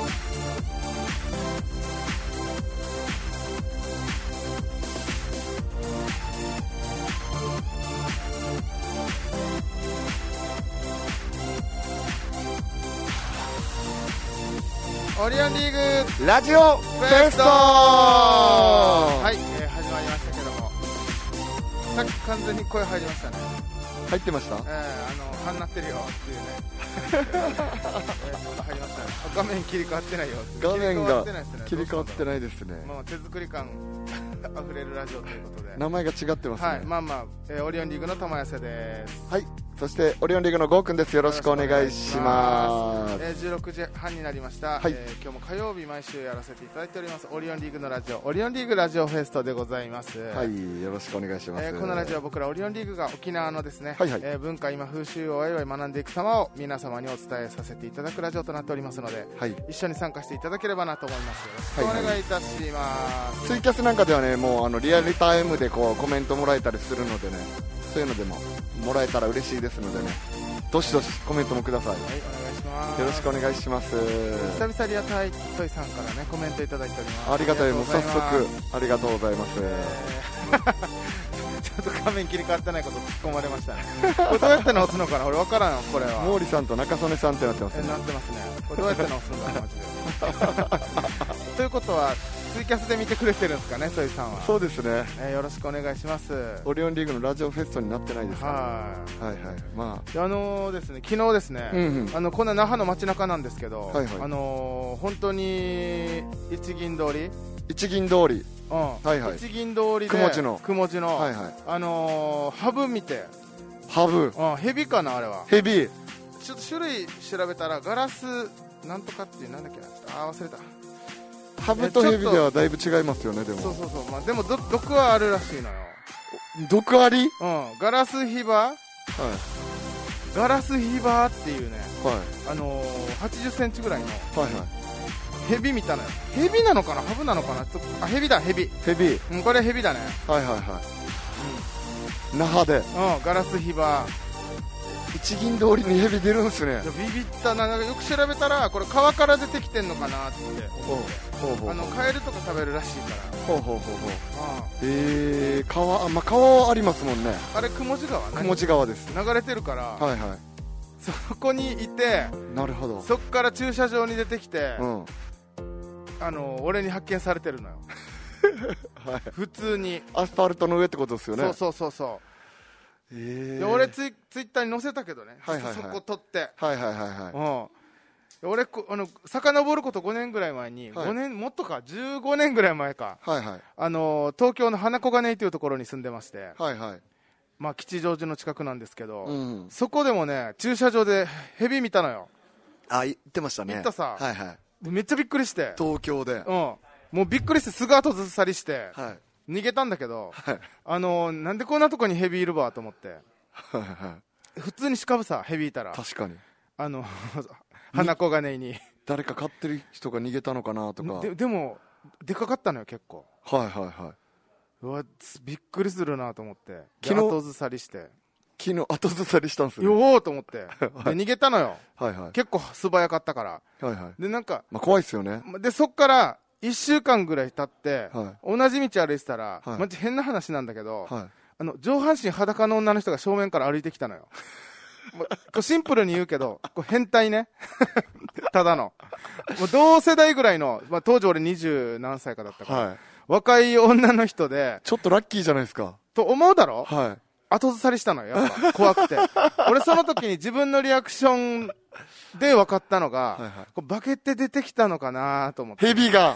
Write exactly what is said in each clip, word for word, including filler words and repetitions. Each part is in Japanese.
オリオンリーグラジオフェスト。 はい、えー、始まりましたけども、さっき完全に声入りましたね。 入ってました。 えー、あの、はんなってるよっていうね、えー、ちょっと入りましたね。画面切り替わってないよ。 画面が切り替わってないですね。 切り替わってないですね。 もう手作り感あふれるラジオということで、 名前が違ってますね。 はい、まあまあ、えー、オリオンリーグの玉谷瀬です。 はい、そしてオリオンリーグのゴーくんです。よろしくお願いします。 えー、じゅうろくじはんになりました、はい。えー、今日も火曜日毎週やらせていただいておりますオリオンリーグのラジオ、オリオンリーグラジオフェストでございます。 はい、よろしくお願いします。 えー、このラジオは僕らオリオンリーグが沖縄のですね、 はいはい、 えー、文化今風習をワイワイ学んでいく様を皆様にお伝えさせていただくラジオとなっておりますので、はい、一緒に参加していただければなと思います。よろしくお願いいたします。はいはい、 ツイキャスなんかではね、もうあのリアルタイムでこうコメントもらえたりするのでね、そういうのでももらえたら嬉しいですのでね、どしどしコメントもください。はい、 お願いします。 よろしくお願いします。 久々リアタイトイさんからねコメントいただいております。 ありがたい、もう早速ありがとうございます。 えー、ちょっと画面切り替わってないこと突っ込まれましたね。これどうやって直すのかな、俺分からん。これは毛利さんと中曽根さんってなってますね。 えなってますね。これどうやって直すんだろうマジで。ということはツイキャスで見てくれてるんですかね、トイさんは。 そうですね、 えー、よろしくお願いします。 オリオンリーグのラジオフェストになってないですか、ね、 はいはいはい、まあ、あのー、ですね、昨日ですね、うんうん、あのこんな那覇の街中なんですけど、はいはい、あのー、本当に一銀通り一銀通り、 うん、はいはい、一銀通りでくもじのくもじの、はいはい、あのー、ハブ見て、 ハブ、 うん、ヘビかな、あれはヘビ、 ちょっと種類調べたらガラスなんとかっていう、なんだっけな、あ忘れた。 ハブとヘビではだいぶ違いますよね。でもそうそうそう、まあ、でもど毒はあるらしいのよ。 毒あり、 うん、ガラスヒバ、はい、ガラスヒバっていうね、はい、あのー、はちじゅっセンチぐらいの、はいはい、ヘビ見たのよ。ヘビなのかな、ハブなのかな、あ、ヘビだ、ヘビヘビ、 うん、これヘビだね。 はいはいはい、うん、那覇で、 うん、ガラスヒバ、 一銀通りにヘビ出るんですね。 ビビったな。よく調べたらこれ川から出てきてんのかなって思って、ほうほうほう、あのカエルとか食べるらしいから。ほうほうほうほう、ああ、えー、川、あ、まあ、川ありますもんね。 あれ雲地川ね、 雲地川です、 流れてるから、はいはい、そこにいて、 なるほど、 そこから駐車場に出てきて、うん、あの俺に発見されてるのよ。はい、普通にアスファルトの上ってことですよね。 そうそうそうそう、えー、で俺ツイ、ツイッターに載せたけどね、はいはいはい、そこ撮って、はいはいはいはい、うん、俺あの遡ることごねんぐらい前に、はい、ごねんもっとかじゅうごねんぐらい前か、はいはい、あの東京の花小金井というところに住んでまして、はいはい、まあ、吉祥寺の近くなんですけど、うん、そこでもね駐車場でヘビ見たのよ。 あ、言ってましたね。 言ったさ、はいはい、でめっちゃびっくりして、東京で、 うん、もうびっくりしてすぐ後ずさりして、はい、逃げたんだけど、はい、あのー、なんでこんなとこにヘビいるばと思って、はいはい、普通にしかぶさ、ヘビいたら、確かに、あの花小金井に誰か飼ってる人が逃げたのかなとか。 で, でもでかかったのよ結構。はいはいはい、うわびっくりするなと思って、昨日後ずさりして、 昨日後ずさりしたんですよ、 ね、よーと思って、はい、で逃げたのよ、はいはい、結構素早かったから、はいはい、でなんか、 まあ、怖いですよね。 でそっからいっしゅうかんぐらい経って、はい、同じ道歩いてたら、はい、マジ変な話なんだけど、はい、あの上半身裸の女の人が正面から歩いてきたのよ。もうこうシンプルに言うけど、こう変態ね。ただのもう同世代ぐらいの、まあ、当時俺二十何歳かだったから、はい、若い女の人で、 ちょっとラッキーじゃないですかと思うだろ、 はい、 後ずさりしたのよ、やっぱ怖くて。俺その時に自分のリアクションで分かったのが、はいはい、こうバケって出てきたのかなと思って。 ヘビが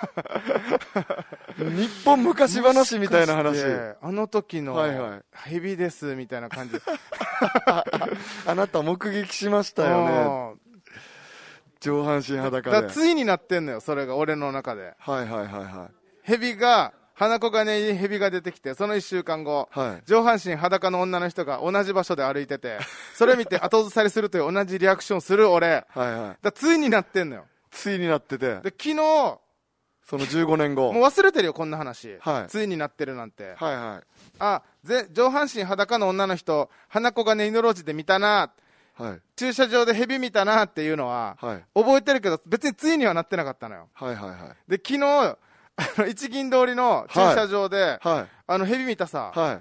日本昔話みたいな話。 あの時のヘビですみたいな感じ。 あなた目撃しましたよね、上半身裸で。 だついになってんのよそれが俺の中で。 はいはいはいはい。 ヘビが花小金井にヘビが出てきて、そのいっしゅうかんご、はい、上半身裸の女の人が同じ場所で歩いてて、それ見て後ずさりするという同じリアクションする俺。はいはい、だついになってんのよ。 ついになってて、 で昨日そのじゅうごねんご、 もう忘れてるよこんな話、はい、ついになってるなんて、 はいはい、 あぜ上半身裸の女の人花小金井の路地で見たな、 はい、 駐車場でヘビ見たなっていうのは、はい、覚えてるけど別に対にはなってなかったのよ。 はいはいはい、で昨日あの一銀通りの駐車場で、はいはい、あのヘビ見たさ、はい、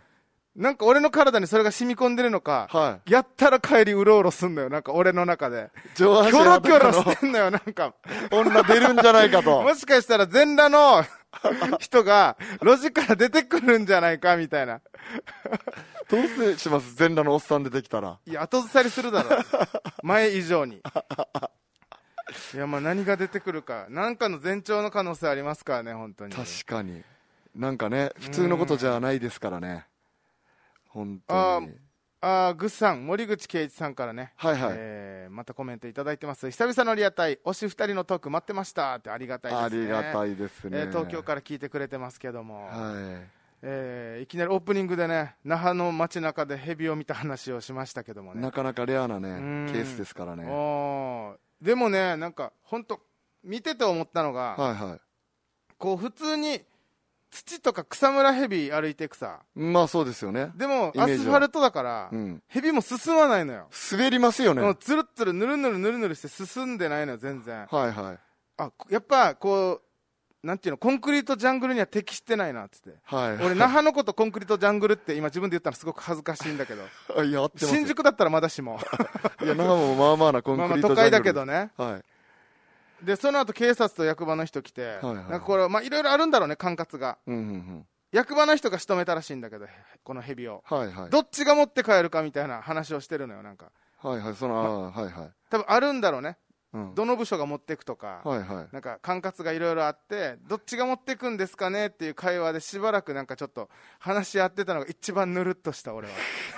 なんか俺の体にそれが染み込んでるのか、はい、やったら帰りうろうろすんのよ、なんか俺の中でキョロキョロしてんのよ、なんか女出るんじゃないかともしかしたら全裸の人が路地から出てくるんじゃないかみたいなどうせします、全裸のおっさん出てきたら。 いや後ずさりするだろ前以上にいやまあ何が出てくるか、何かの前兆の可能性ありますからね、本当に。 確かになんかね、普通のことじゃないですからね、本当に。 ああ、グッさん、森口圭一さんからね、 はいはい、 えー、またコメントいただいてます。久々のリアタイ、推しふたりのトーク待ってましたって。ありがたいですね。 ありがたいですね、 えー、東京から聞いてくれてますけども、 はい、 えー、いきなりオープニングでね、那覇の街中でヘビを見た話をしましたけどもね、 なかなかレアなねケースですからね。 おでもね、なんか本当見てて思ったのが、 はいはい、 こう普通に土とか草むらヘビ歩いていくさ、 まあそうですよね。 でもアスファルトだから、うん、ヘビも進まないのよ。 滑りますよね。 もうつるつるぬるぬるぬるぬるして進んでないのよ全然。 はいはい。 あ、やっぱこうなんていうの、コンクリートジャングルには適してないなっつって、はい、俺那覇のことコンクリートジャングルって今自分で言ったらすごく恥ずかしいんだけどいや合ってます。 新宿だったらまだしもいや那覇もまあまあなコンクリートジャングル、まあ、まあ都会だけどね、 はい、 でその後警察と役場の人来て、はいはい、なんかこれまあいろいろあるんだろうね、管轄が、うんうんうん、役場の人が仕留めたらしいんだけど、このヘビを、はいはい、どっちが持って帰るかみたいな話をしてるのよ、なんか、 はいはい、その、ま、はいはい、 多分あるんだろうね、うん、どの部署が持っていくとか、はいはい、なんか管轄がいろいろあって、どっちが持っていくんですかねっていう会話でしばらくなんかちょっと話し合ってたのが一番ぬるっとした俺は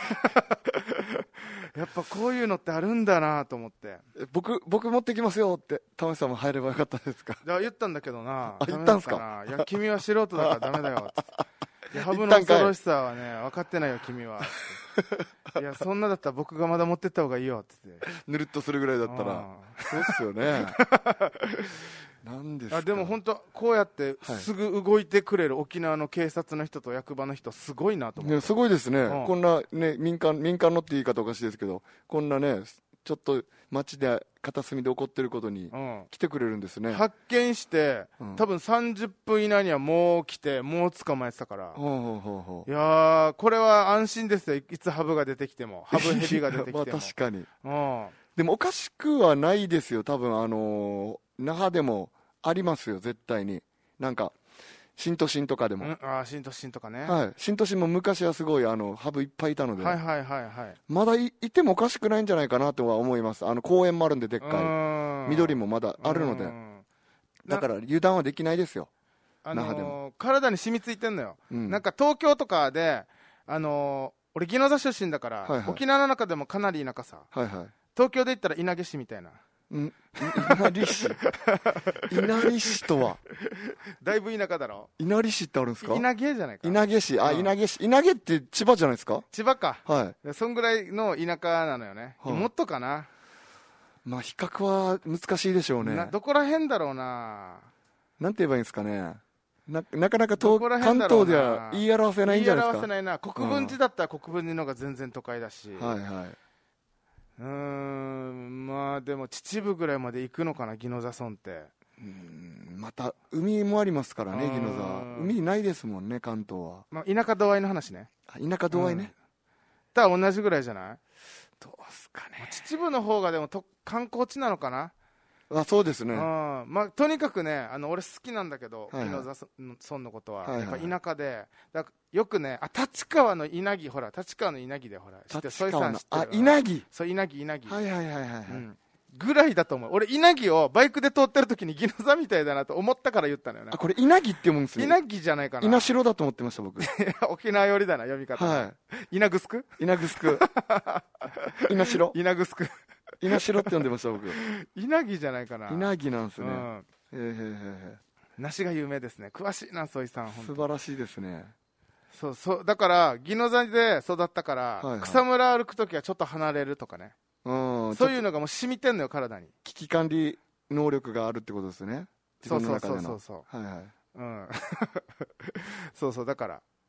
やっぱこういうのってあるんだなと思って、 僕僕持ってきますよって玉井さんも入ればよかったですか。 いや言ったんだけどな。 あ、言ったんすか。 いや君は素人だからダメだよってハブの恐ろしさはね分かってないよ君はっていやそんなだったら僕がまだ持ってった方がいいよって言って、 ぬるっとするぐらいだったらそうっすよねなんですか。 あでも本当こうやってすぐ動いてくれる沖縄の警察の人と役場の人すごいなと思って、 ね、すごいですね、うん、こんな、ね、民間民間のって言い方おかしいですけど、こんなねちょっと街で片隅で起こってることに来てくれるんですね、うん、 発見して、うん、多分さんじゅっぷん以内にはもう来てもう捕まえてたから、ほうほうほうほう、いやーこれは安心ですよ、いつハブが出てきてもハブヘビが出てきてもまあ確かに、 うん、 でもおかしくはないですよ多分、あのー、那覇でもありますよ絶対に、なんか新都心とかでも、うん、 あ新都心とかね、 はい、新都心も昔はすごいあのハブいっぱいいたので、 はいはいはいはい、 まだ い, いてもおかしくないんじゃないかなとは思います。あの公園もあるんででっかい緑もまだあるので、だから油断はできないですよ、 あのー、那覇でも体に染みついてんのよ、うん、なんか東京とかで、あのー、俺宜野座出身だから、はいはい、沖縄の中でもかなり田舎さ、はいはい、東京で言ったら稲毛市みたいな、 ん稲荷市稲荷市とはだいぶ田舎だろ。 稲荷市ってあるんですか。 稲毛じゃないか。 稲毛市、あ、うん、稲毛市、稲毛って千葉じゃないですか。 千葉か、 はい、 そんぐらいの田舎なのよね、はい、もっとかな。 まあ比較は難しいでしょうね。 などこら辺だろうな、 なんて言えばいいんですかね。 な, なかなか東関東では言い表せないんじゃないですか。 言い表せないな。国分寺だったら国分寺の方が全然都会だし、 うん、はいはい、 うーん、まあでも秩父ぐらいまで行くのかな、宜野座村って。 うーん、また海もありますからね、宜野座。海ないですもんね、関東は。 まあ、田舎度合いの話ね。 田舎度合いね、 うん、だ同じぐらいじゃない。 どうすかね。 秩父の方がでもと観光地なのかな。 あ、そうですね、 うん、まあ、とにかくね、あの俺好きなんだけど、宜野座村のことは、はいはい、やっぱ田舎で、だよくね、あ、立川の稲城、ほら立川の稲城でほら知ってる、 立川の、あ、稲城、 そう稲城稲城、 はいはいはいはい、はい、 うん、ぐらいだと思う。俺稲城をバイクで通ってる時に宜野座みたいだなと思ったから言ったのよね。 あ、これ稲城って読むんですね。 稲城じゃないかな。 稲城だと思ってました僕沖縄寄りだな読み方、はい、稲城稲城稲城稲城稲城って呼んでました僕。 稲城じゃないかな。 稲城なんですね、うん、へーへーへー。 梨が有名ですね。詳しいなソイさん。 素晴らしいですね。 そうそうだから宜野座で育ったから、はいはい、草むら歩くときはちょっと離れるとかね、うん、そういうのがもう染みてんのよ体に。 危機管理能力があるってことですね。 そうそうそうそうそう、 はいはい、 うんそうそうだから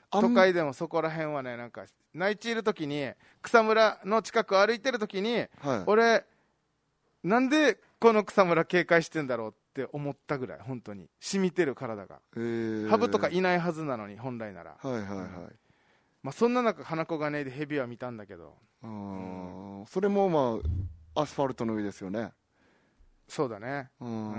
都会でもそこら辺はね、なんか内地いるときに草むらの近くを歩いてるときに、はい、俺なんでこの草むら警戒してんだろうって思ったぐらい、本当に染みてる体が、ハブとかいないはずなのに本来なら、はいはいはい、うん、まあ、そんな中花子金井でヘビは見たんだけど、 あ、うん、それもまあアスファルトの上ですよね。 そうだね、 うん、うん、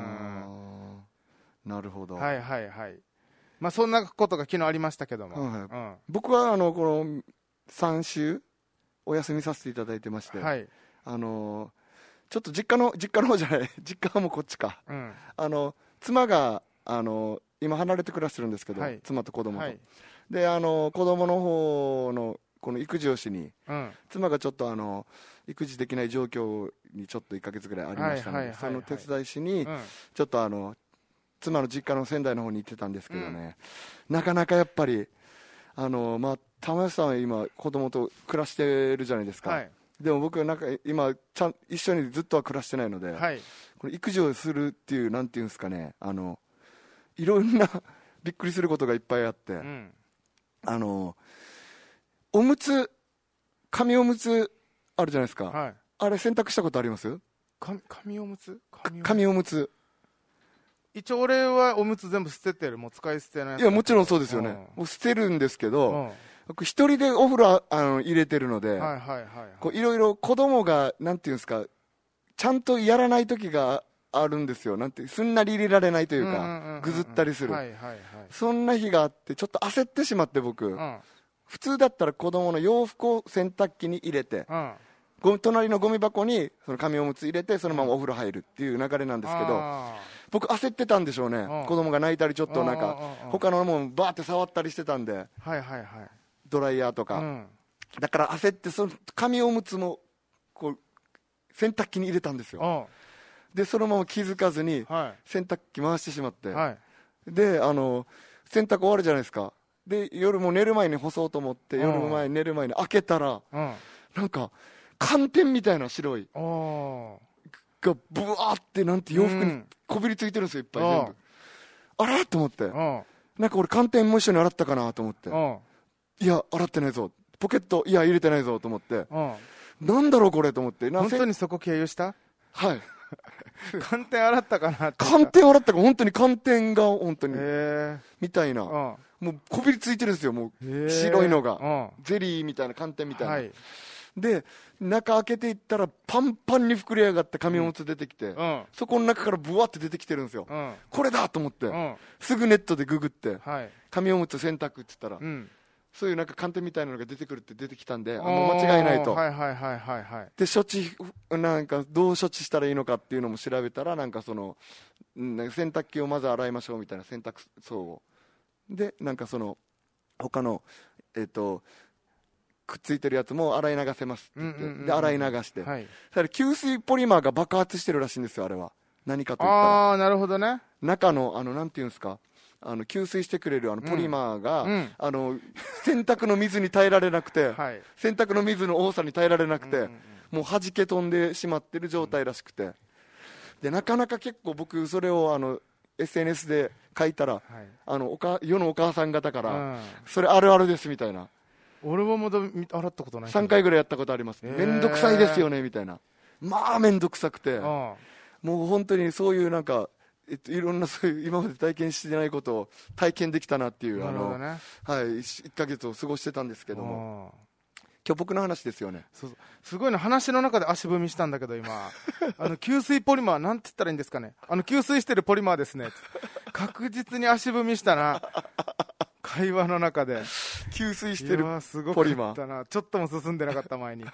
なるほど、 はいはいはい、まあ、そんなことが昨日ありましたけども、はいはい、 うん、僕はあのこのさん週お休みさせていただいてまして、はい、あのちょっと実家の実家の方じゃない実家はもうこっちか、うん、あの妻があの今離れて暮らしてるんですけど、はい、妻と子供と、はい、であの子供の方のこの育児をしに、うん、妻がちょっとあの育児できない状況にちょっといっかげつぐらいありましたので、はいはいはいはい、その手伝いしに、うん、ちょっとあの妻の実家の仙台の方に行ってたんですけどね、うん、なかなかやっぱりあの、まあ、玉吉さんは今子供と暮らしてるじゃないですか、はい、でも僕はなんか今ちゃん一緒にずっとは暮らしてないので、はい、これ育児をするっていうなんていうんですかね、あのいろんなびっくりすることがいっぱいあって、うん、あのおむつ紙おむつあるじゃないですか、はい、あれ洗濯したことあります？ 紙おむつ紙おむつ一応俺はおむつ全部捨ててる、もう使い捨てのやつ。 いやもちろんそうですよね、うん、もう捨てるんですけど、うん、僕一人でお風呂あの入れてるので、はいはいはい、こういろいろ子供がなんていうんですか、ちゃんとやらない時があるんですよ。なんてすんなり入れられないというか、うんうんうんうん、ぐずったりする、はいはいはい、そんな日があってちょっと焦ってしまって僕、うん、普通だったら子供の洋服を洗濯機に入れて、うん、隣のゴミ箱にその紙おむつ入れてそのままお風呂入るっていう流れなんですけど、うん、僕焦ってたんでしょうね、うん、子供が泣いたりちょっとなんか他のものバーって触ったりしてたんで、はいはいはい、ドライヤーとか、うん、だから焦ってその紙おむつもこう洗濯機に入れたんですよ。でそのまま気づかずに洗濯機回してしまって、はい、であの洗濯終わるじゃないですか。で夜も寝る前に干そうと思って夜前に寝る前に開けたら、うん、なんか寒天みたいな白いがブワーってなんて洋服にこびりついてるんですよ、いっぱい全部。あらと思って、なんか俺寒天も一緒に洗ったかなと思って、いや洗ってないぞ、ポケットいや入れてないぞと思って、なんだろうこれと思って、 本当にそこ経由した？はい寒天洗ったかなって。 寒天洗ったか、本当に寒天が本当にみたいな、もうこびりついてるんですよ、もう白いのがゼリーみたいな寒天みたいな、はい、で中開けていったらパンパンに膨れ上がって紙おむつ出てきて、うん、そこの中からブワって出てきてるんですよ、うん、これだと思って、うん、すぐネットでググって、はい、紙おむつ洗濯って言ったら、うん、そういうなんか寒天みたいなのが出てくるって出てきたんで、あもう間違いないと、はいはいはいはいはい、で処置なんかどう処置したらいいのかっていうのも調べたら、なんかその洗濯機をまず洗いましょうみたいな、洗濯槽をでなんかその他のえっ、ー、とくっついてるやつも洗い流せますって言って、うんうんうんうん、で洗い流して、はい、それ吸水ポリマーが爆発してるらしいんですよ、あれは。何かと言ったら、 ああなるほどね、 中のあのなんていうんですか、あの吸水してくれるあのポリマーが、うん、あの洗濯の水に耐えられなくて、はい、洗濯の水の多さに耐えられなくて、うんうんうん、もう弾け飛んでしまってる状態らしくて、でなかなか結構僕それをあの エスエヌエス で書いたら、はい、あのおか世のお母さん方から、うん、それあるあるですみたいな。 俺はまだ洗ったことない。 さんかいぐらいやったことあります。めんどくさいですよねみたいな。まあめんどくさくて、もう本当にそういうなんか、えっと、いろんなそういう今まで体験してないことを体験できたなっていう、あの、ね、はい、いっかげつを過ごしてたんですけども、今日僕の話ですよね。 そうそう、すごいな、話の中で足踏みしたんだけど今あの吸水ポリマーなんて言ったらいいんですかね、あの吸水してるポリマーですね確実に足踏みしたな会話の中で吸水してるポリマー、 なちょっとも進んでなかった前に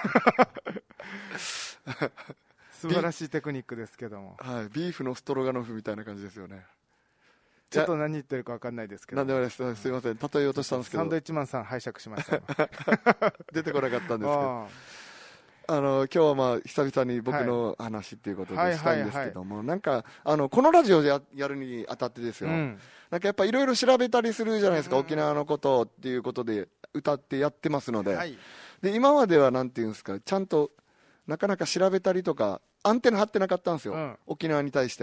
素晴らしいテクニックですけども、 はい、ビーフのストロガノフみたいな感じですよね。 ちょっと何言ってるか分かんないですけど、 なんでもないです、すいません、例えようとしたんですけど、 サンドイッチマンさん拝借しました出てこなかったんですけどあの今日はまあ久々に僕の話っていうことでしたいんですけども、なんかあのこのラジオで や, やるにあたってですよ、うん、なんかやっぱいろいろ調べたりするじゃないですか、うん、沖縄のことっていうことで歌ってやってますので、はい、で今まではなんていうんですか、ちゃんとなかなか調べたりとかアンテナ張ってなかったんですよ、うん、沖縄に対しての。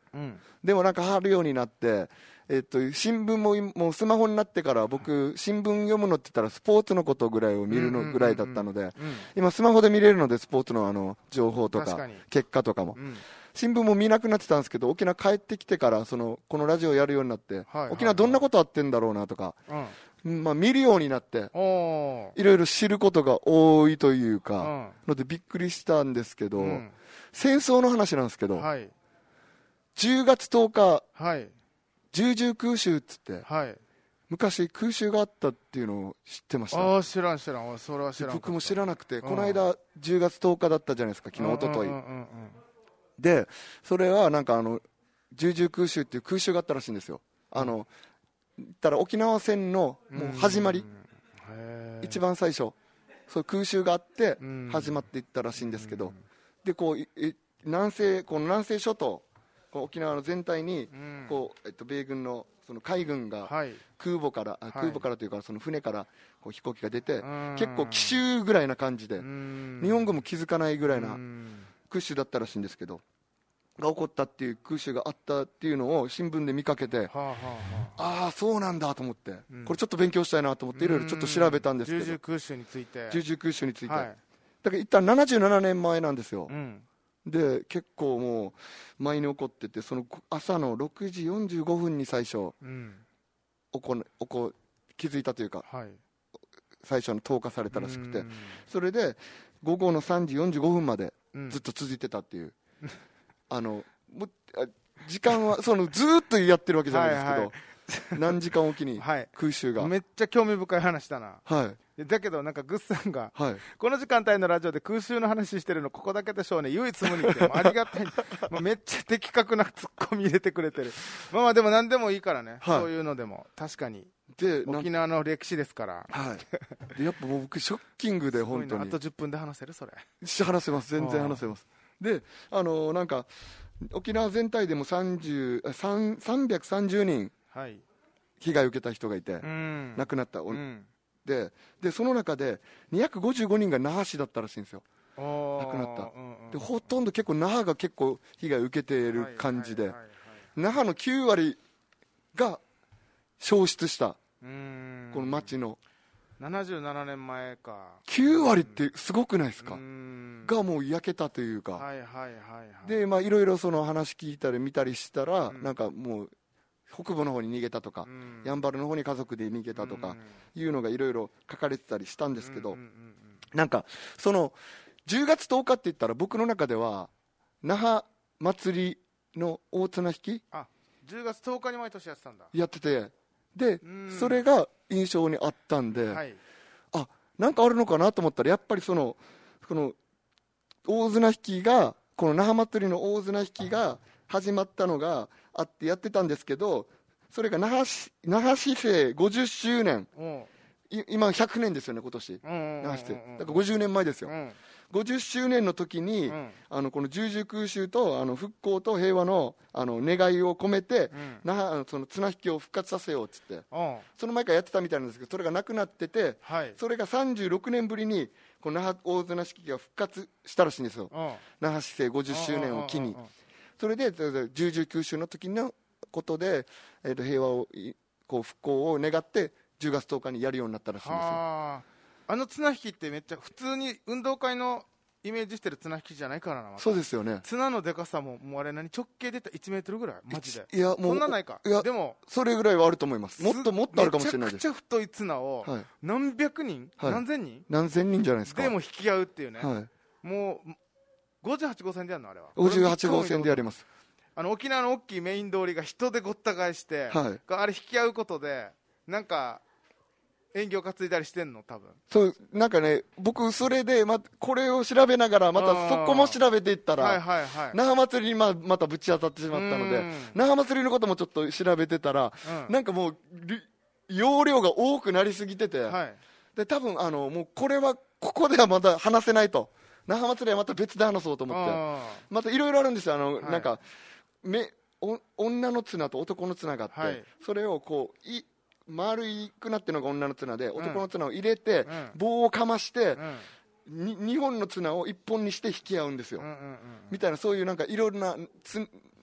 うん、でもなんか貼るようになって、えっと、新聞ももうスマホになってから僕新聞読むのって言ったらスポーツのことぐらいを見るのぐらいだったので、今スマホで見れるのでスポーツのあの情報とか結果とかも、うん、新聞も見なくなってたんですけど、沖縄帰ってきてからそのこのラジオやるようになって、はいはいはい、沖縄どんなことあってんだろうなとか、うん、まあ、見るようになっていろいろ知ることが多いというか、うん、のでびっくりしたんですけど、うん、戦争の話なんですけど、はい、じゅうがつとおか、はい、重々空襲っつって、はい、昔空襲があったっていうのを知ってました？ あ、知らん知らん、それは知らん。 僕も知らなくて、うん、この間じゅうがつとおかだったじゃないですか、昨日、おとといで、それはなんかあの重々空襲っていう空襲があったらしいんですよ。あの、言ったら沖縄戦のもう始まり、一番最初そう空襲があって始まっていったらしいんですけど、でこう南西この南西諸島、こう沖縄の全体にこう、えっと、米軍のその海軍が空母から、はい、空母からというかその船からこう飛行機が出て、結構奇襲ぐらいな感じで日本軍も気づかないぐらいな空襲だったらしいんですけど、が起こったっていう空襲があったっていうのを新聞で見かけて、はあはあ、ああそうなんだと思って、うん、これちょっと勉強したいなと思っていろいろちょっと調べたんですけど、 重々空襲について重々空襲について、はい、だから一旦ななじゅうななねんまえなんですよ、うん、で結構もう前に起こってて、その朝のろくじよんじゅうごふんに最初、うん、おこおこ気づいたというか、はい、最初の投下されたらしくて、それで午後のさんじよんじゅうごふんまでずっと続いてたっていう、うん、あのも時間はそのずーっとやってるわけじゃないですけど、はいはい、何時間おきに空襲が、 はい、めっちゃ興味深い話だな、はい、だけどなんかグッさんが、はい、この時間帯のラジオで空襲の話してるのここだけでしょうね、唯一無二ってありがたいもうめっちゃ的確なツッコミ入れてくれてる。まあまあでも何でもいいからね、はい、そういうのでも確かにで沖縄の歴史ですから、はい、 でやっぱ僕ショッキングで本当にあとじゅっぷんで話せるそれ話せます、全然話せます。であのー、なんか沖縄全体でもさんびゃくさんじゅうにん被害を受けた人がいて、はい、亡くなった、うん、で, でその中でにひゃくごじゅうごにんが那覇市だったらしいんですよ、亡くなった、うんうん、でほとんど結構那覇が結構被害を受けている感じで、はいはいはいはい、那覇のきゅうわりが消失した、うん、この町のななじゅうななねんまえか、 きゅうわりってすごくないですか、うんがもう焼けたというか、はいはいはいはい、でまあいろいろその話聞いたり見たりしたら、うん、なんかもう北部の方に逃げたとか、うん、やんばるの方に家族で逃げたとかいうのがいろいろ書かれてたりしたんですけど、うんうんうんうん、なんかそのじゅうがつとおかって言ったら僕の中では那覇祭りの大綱引き、 あじゅうがつとおかに毎年やってたんだ、 やってて、でそれが印象にあったんで、はい、あなんかあるのかなと思ったら、やっぱりそのこの大綱引きがこの那覇祭りの大綱引きが始まったのがあってやってたんですけど、それが那覇市那覇市政ごじゅっしゅうねん、今ひゃくねんですよね今年、那覇市政だからごじゅうねんまえですよ、うん、ごじゅっしゅうねんの時に、うん、あのこの重々空襲とあの復興と平和 の, あの願いを込めて、うん、那覇その綱引きを復活させようっつって、うん、その前からやってたみたいなんですけど、それがなくなってて、はい、それがさんじゅうろくねんぶりにこの那覇大綱引きが復活したらしいんですよ、うん、那覇市政ごじゅっしゅうねんを機に、それで重々空襲の時のことで、えー、と平和をこう復興を願ってじゅうがつとおかにやるようになったらしいんですよ。 ああの綱引きってめっちゃ普通に運動会のイメージしてる綱引きじゃないからな、ま、 そうですよね。 綱のでかさももうあれ何直径でたいちメートルぐらいマジで、 いやもうそんなないか、いやでもそれぐらいはあると思います。もっともっとあるかもしれないです。 めちゃくちゃ太い綱を何百人、はい、何千人何千人じゃないですか。 でも引き合うっていうね、はい、もうごじゅうはちごうせんでやるのあれはごじゅうはちごうせんでやります。 あの沖縄の大きいメイン通りが人でごった返して、はい、あれ引き合うことでなんか縁起を担いだりしてんの多分。 そうなんかね、僕それで、ま、これを調べながらまたそこも調べていったら、はいはいはい、那覇祭りに ま, またぶち当たってしまったので、那覇祭りのこともちょっと調べてたら、うん、なんかもう容量が多くなりすぎてて、はい、で多分あのもうこれはここではまた話せないと、那覇祭りはまた別で話そうと思って、またいろいろあるんですよ。あの、はい、なんかめお女の綱と男の綱があって、はい、それをこうい丸くなってるのが女の綱で、男の綱を入れて、うん、棒をかまして、うん、ににほんの綱をいっぽんにして引き合うんですよ、うんうんうん、みたいな、そういうなんかいろんなつ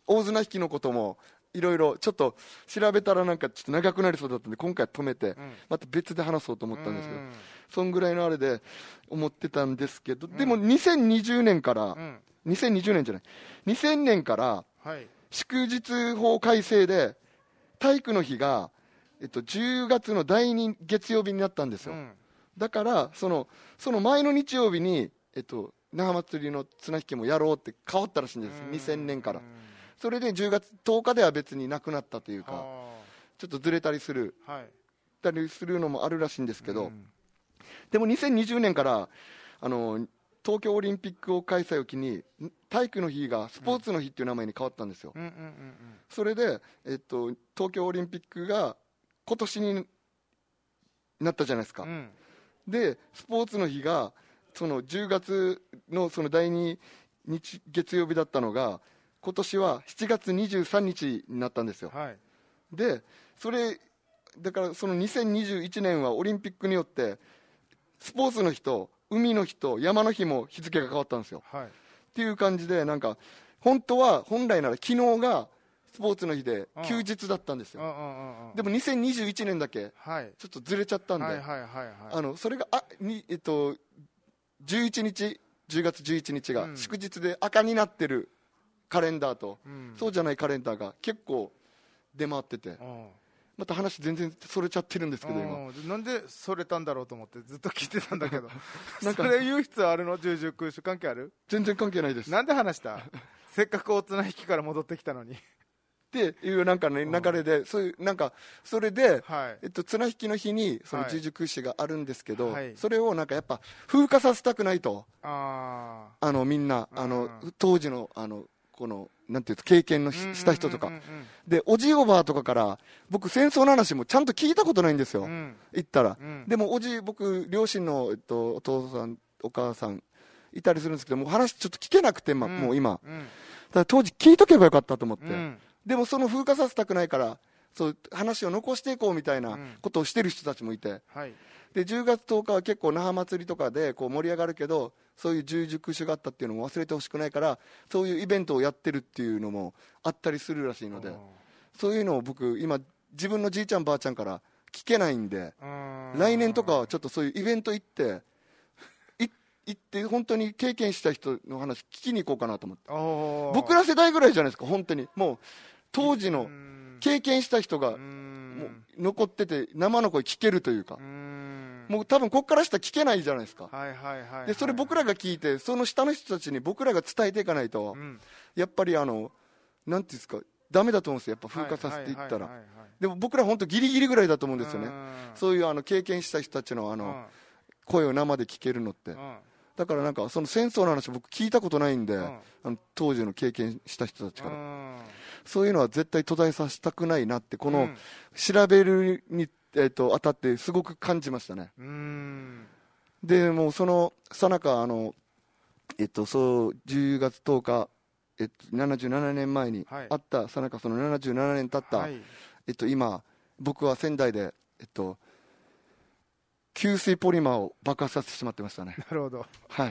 大綱引きのこともいろいろちょっと調べたらなんかちょっと長くなりそうだったんで今回は止めて、うん、また別で話そうと思ったんですけど、うん、そんぐらいのあれで思ってたんですけど、うん、でもにせんにじゅうねんから、うん、にせんにじゅうねんじゃないにせんねんから、はい、祝日法改正で体育の日が、えっと、じゅうがつのだいに月曜日になったんですよ、うん、だからその、その前の日曜日に、えっと、那覇祭りの綱引きもやろうって変わったらしいんです、にせんねんから。それでじゅうがつとおかでは別になくなったというか、ちょっとずれたりする、はい、たりするのもあるらしいんですけど、うん、でもにせんにじゅうねんからあの東京オリンピックを開催を機に体育の日がスポーツの日っていう名前に変わったんですよ、うんうんうんうん、それで、えっと、東京オリンピックが今年になったじゃないですか、うん、でスポーツの日がそのじゅうがつのそのだいに日月曜日だったのが今年はしちがつにじゅうさんにちになったんですよ、はい、でそれだからそのにせんにじゅういちねんはオリンピックによってスポーツの日と海の日と山の日も日付が変わったんですよ、はい、っていう感じでなんか本当は本来なら昨日がスポーツの日で休日だったんですよ、でもにせんにじゅういちねんだけちょっとずれちゃったんで、あのそれがあに、えっと、じゅういちにちじゅうがつじゅういちにちが祝日で赤になってるカレンダーと、うん、そうじゃないカレンダーが結構出回ってて、また話全然それちゃってるんですけど今なんでそれたんだろうと思ってずっと聞いてたんだけどなんかそれ言う必要あるの？重々空襲関係ある？ 全然関係ないです。 なんで話したせっかく大綱引きから戻ってきたのにっていうなんかね流れで、そういうなんかそれで、はい、えっと、綱引きの日にその重々空襲があるんですけど、はい、それをなんかやっぱ風化させたくないと、ああのみんなあの当時のあのこのなんていう経験のした人とか、うんうんうんうん、でおじいおばあとかから僕戦争の話もちゃんと聞いたことないんですよ、うん、言ったら、うん、でもおじ僕両親の、えっと、お父さんお母さんいたりするんですけどもう話ちょっと聞けなくて、まうん、もう今、うん、だから当時聞いとけばよかったと思って、うん、でもその風化させたくないからそう話を残していこうみたいなことをしてる人たちもいて、うんはい、でじゅうがつとおかは結構那覇祭りとかでこう盛り上がるけどそういう重々空襲があったっていうのも忘れてほしくないからそういうイベントをやってるっていうのもあったりするらしいのでそういうのを僕今自分のじいちゃんばあちゃんから聞けないんで来年とかはちょっとそういうイベント行ってい行って本当に経験した人の話聞きに行こうかなと思って僕ら世代ぐらいじゃないですか本当にもう当時の経験した人がもう残ってて生の声聞けるというかもう多分ここから下聞けないじゃないですか、はいはいはいはい、でそれ僕らが聞いてその下の人たちに僕らが伝えていかないと、うん、やっぱりあのなんていうんですかダメだと思うんですよやっぱ風化させていったらでも僕ら本当ギリギリぐらいだと思うんですよねそういうあの経験した人たちのあの声を生で聞けるのってだからなんかその戦争の話僕聞いたことないんであの当時の経験した人たちからそういうのは絶対途絶えさせたくないなってこの調べるにえー、と当たってすごく感じましたね。うーんでもうそのさなかあの、えっと、そうじゅうがつとおか、えっと、ななじゅうななねんまえにあったさなかそのななじゅうななねん経った、はいえっと、今僕は仙台で、えっと、吸水ポリマーを爆発させてしまってましたね。 なるほど、 はい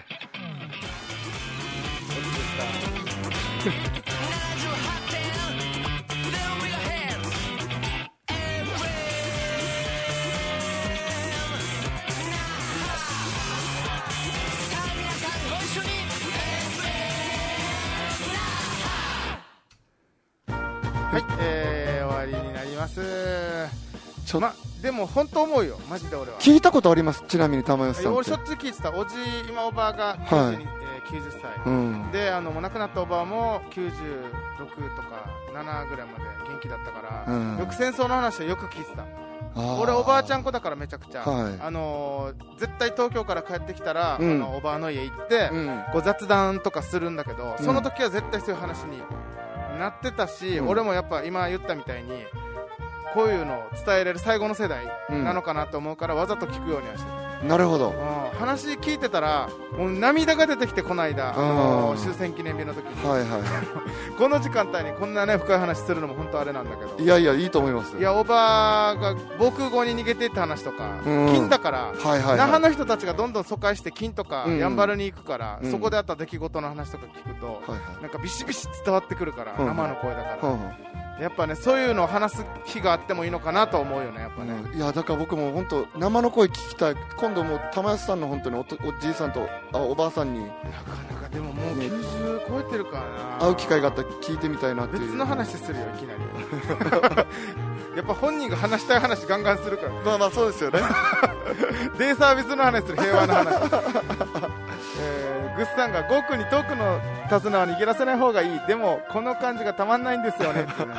はい、えー、終わりになります。ちょま、でも本当思うよマジで俺は聞いたことあります。ちなみに玉吉さんって俺しょっちゅう聞いてたおじ今おばあがきゅうじゅう、はいえー、きゅうじゅっさい、うん、であのもう亡くなったおばあもきゅうじゅうろくとかななぐらいまで元気だったから、うん、よく戦争の話はよく聞いてた。俺おばあちゃん子だからめちゃくちゃ、はい、あのー、絶対東京から帰ってきたら、うん、あのおばあの家行って、うん、こう雑談とかするんだけど、うん、その時は絶対そういう話になってたし、うん、俺もやっぱ今言ったみたいにこういうのを伝えれる最後の世代なのかなと思うから、わざと聞くようにはしてた。 なるほど、 うん、話聞いてたらもう涙が出てきて、この間、あのー、終戦記念日の時に、はいはいはい、この時間帯にこんなね深い話するのも本当あれなんだけど、 いやいやいいと思います。 いや、おばが防空壕に逃げていった話とか、金だから、はいはいはい、那覇の人たちがどんどん疎開して金とか、うん、やんばるに行くから、うん、そこであった出来事の話とか聞くと、はいはい、なんかビシビシ伝わってくるから、うん、生の声だから、うん、やっぱね、そういうのを話す日があってもいいのかなと思うよね、やっぱね、 うん、いやだから僕も本当生の声聞きたい。今度も玉安さんの本当に お, おじいさんとあおばあさんになかなかでももうきゅうじゅう超えてるからな、 会う機会があったら聞いてみたいなっていう。 別の話するよいきなりやっぱ本人が話したい話ガンガンするからまあまあそうですよねデイサービスの話する、平和の話えー、グッさんがごくに遠くの手綱は逃げらせない方がいい、でもこの感じがたまんないんですよねってね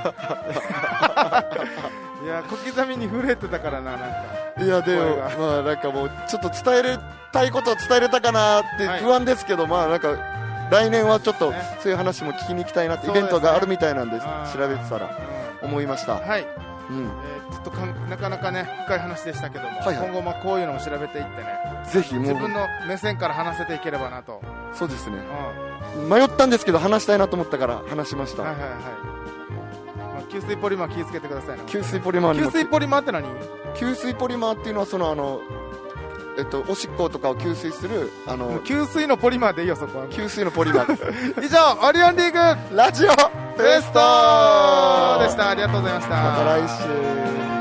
いや小刻みに震えてたからな、なんかいやでもまあなんかもうちょっと伝えれたいことを伝えれたかなって不安ですけど、はい、まあなんか来年はちょっとそういう話も聞きに行きたいなって、イベントがあるみたいなんで調べてたら思いました。 はい、うん、えー、ちょっとかなかなかね深い話でしたけども、はいはい、今後もこういうのも調べていってね、 ぜひもう自分の目線から話せていければなと。 そうですね、うん、迷ったんですけど話したいなと思ったから話しました。 はいはいはい、まあ、吸水ポリマー気をつけてくださいね。 吸水ポリマーにも吸水ポリマーって何？ 吸水ポリマーっていうのはそのあのえっと、おしっことかを吸水するあの吸水のポリマーでいいよ、そこは吸水のポリマー以上オリオンリーグラジオフェストでした。ありがとうございました。 また来週。